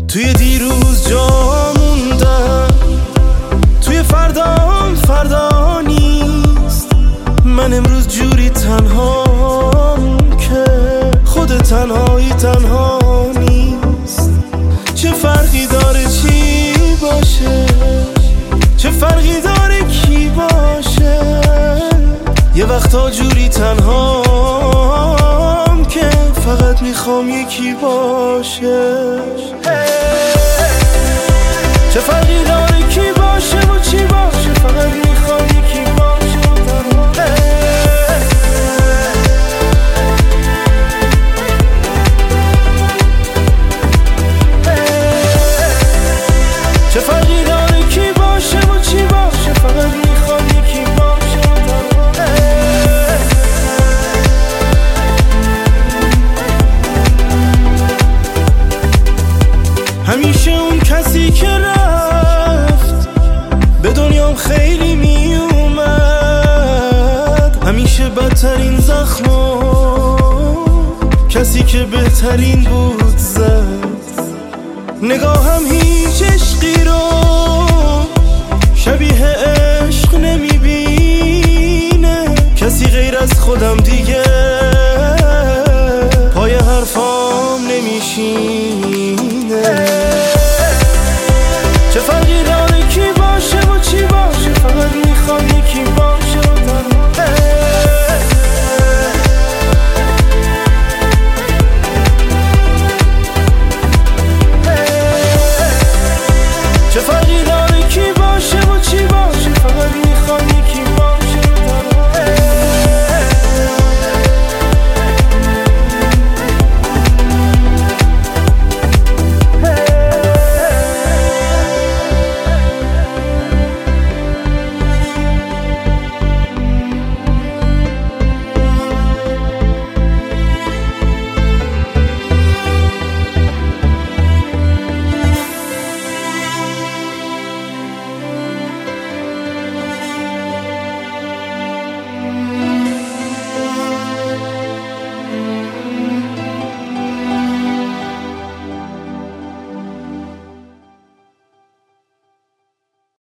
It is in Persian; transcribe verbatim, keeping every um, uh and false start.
توی دیروز جا موندم، توی فردام فردا نیست. من امروز جوری تنهام که خود تنهایی تنها نیست. چه فرقی داره چی باشه، چه فرقی داره کی باشه. یه وقتا جوری تنهام که فقط میخوام یکی باشه. چه فرقی داره کی باشه و چی باشه، فقط میخوام یکی باشه و تنها. چه فرقی داره کی باشه و چی باشه، فقط میخوام یکی باشه و تنها. همیشه اون کسی که رفت به دنیام خیلی می اومد، همیشه بدترین زخمو کسی که بهترین بود زد. نگاهم هیچ عشقی رو شبیه عشق نمیبینه، کسی غیر از خودم دیگه پای حرفام نمیشینه.